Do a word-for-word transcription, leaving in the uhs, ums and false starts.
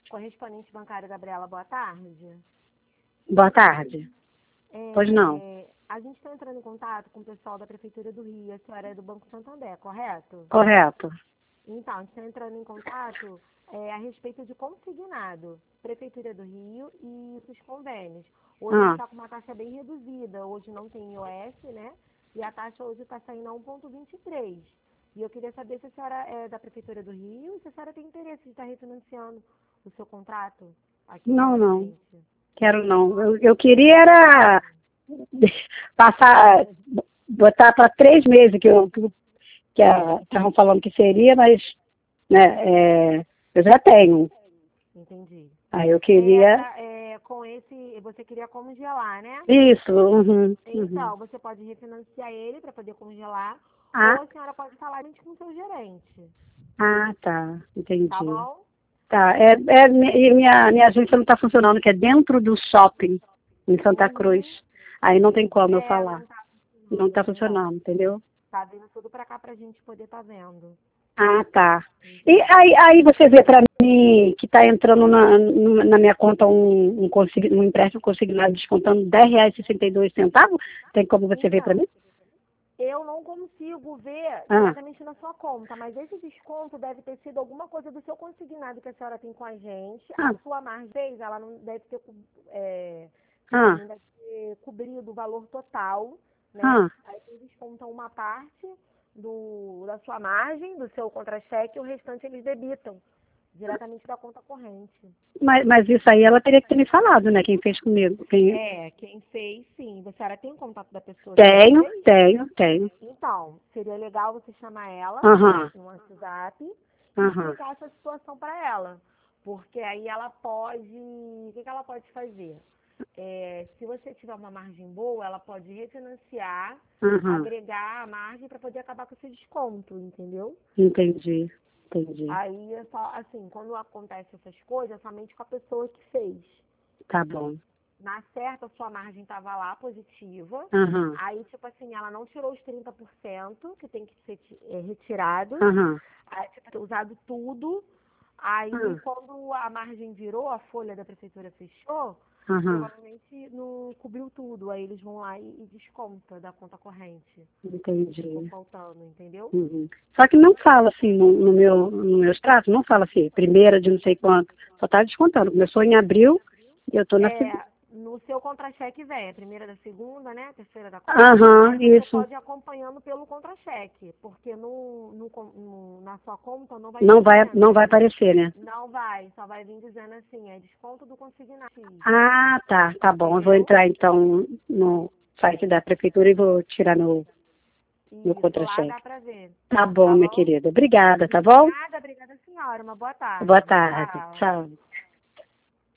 Correspondente bancário Gabriela, boa tarde. Boa tarde. É, Pois não. A gente está entrando em contato com o pessoal da Prefeitura do Rio. A senhora é do Banco Santander, correto? Correto. Então, a gente está entrando em contato é, a respeito de consignado. Prefeitura do Rio e os convênios. Hoje a Ah. gente está com uma taxa bem reduzida. Hoje não tem I O S, né? E a taxa hoje está saindo a um vírgula vinte e três. E eu queria saber se a senhora é da Prefeitura do Rio e se a senhora tem interesse de estar refinanciando o seu contrato aqui Não, com a não. gente. Quero não. Eu, eu queria era passar, botar para três meses que eu que estavam falando que seria, mas né, é, eu já tenho. Entendi. Aí eu É, queria. pra- é, com esse, você queria congelar, né? Isso, uhum, uhum. Então, você pode refinanciar ele para poder congelar, ou Ah, a senhora pode falar gente com o seu gerente, ah, tá, tá entendi. bom? Tá, é, é, e minha, minha agência não está funcionando, que é dentro do shopping, em Santa Cruz. Uhum. Aí não tem como eu É, falar. não tá Não funcionando, é está verdade. funcionando, entendeu? Tá vindo tudo para cá pra gente poder tá vendo. Ah, tá. E Entendeu? aí, aí você vê para mim que está entrando na, no- na minha conta um, um, consign, um empréstimo consignado descontando dez reais e sessenta e dois centavos? Tem como você ver para Então, mim? eu não consigo ver Ah, diretamente na sua conta, mas esse desconto deve ter sido alguma coisa do seu consignado que a senhora tem com a gente. A ah, sua margem, ela não deve ter, co- é, ah, não deve ter cobrido o valor total, né? ah. Aí eles descontam uma parte do, da sua margem, do seu contra-cheque, e o restante eles debitam diretamente da conta corrente. Mas, mas isso aí ela teria que ter me falado, né? Quem fez comigo. Quem... É, quem fez, sim. Você senhora tem o contato da pessoa que Tenho, fez? tenho, tenho. Então, seria legal você chamar ela Aham, no WhatsApp e aham, explicar essa situação para ela. Porque aí ela pode. O que, que ela pode fazer? É, se você tiver uma margem boa, ela pode refinanciar, aham. agregar a margem para poder acabar com esse desconto, entendeu? Entendi, entendi. Aí é só, assim, quando acontece essas coisas, é somente com a pessoa que fez. Tá bom. Na certa, a sua margem estava lá positiva. Aham, Aí, tipo assim, ela não tirou os trinta por cento que tem que ser ti- é, retirados. aham, Aí, tipo, ter usado tudo. Aí, aham, quando a margem virou, a folha da prefeitura fechou, aham. provavelmente não cobriu tudo. Aí eles vão lá e, e desconta da conta corrente. Que ficou Entendi. faltando, entendeu? Uhum. Só que não fala assim no, no meu, no meu extrato, não fala assim, primeira de não sei quanto. Só tá descontando. Começou em abril e eu tô na segunda. É, no seu contra-cheque vem, a primeira da segunda, né? A terceira da quarta. Aham, Aí você isso. pode ir acompanhando pelo contra-cheque, porque no, no, con- no- na sua conta não vai Não vir vai, dizendo. não vai aparecer, né? Não vai, só vai vir dizendo assim, é desconto do consignado, Ah, tá, tá bom. Eu vou entendeu? entrar então no site da prefeitura e vou tirar no, no Isso, lá dá contra-cheque. pra ver, Tá bom, tá minha bom? querida. Obrigada, tá bom? Nada, obrigada senhora, uma boa Boa tarde. tarde. Tchau. Tchau.